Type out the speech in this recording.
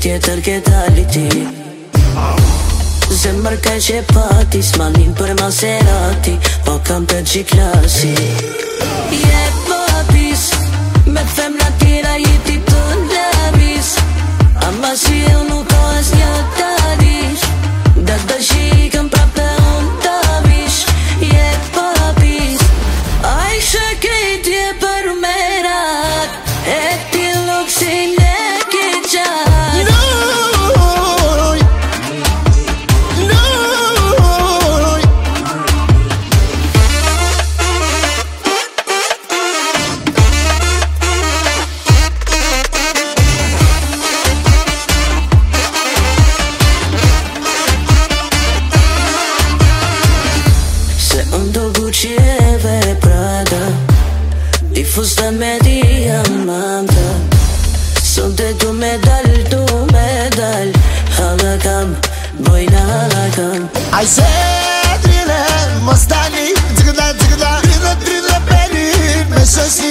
tjetër ke dali ti. Zemër ka që pati, s'malin për Maserati, po kam për G-klasi. Je papis, me femna tira jeti të ndabis, ama si e nuk ka as një tadish, da të shikëm prape unë të vish. Je papis, a ishe krejtje për merat, e ti luksin e ki qatë. Gucci've Prada, di fusta me diamante, sonte tu medal, hala kam, bojna hala kam. Ai se drine, mos dali, drina, drina, drina, drina, beni, me shosi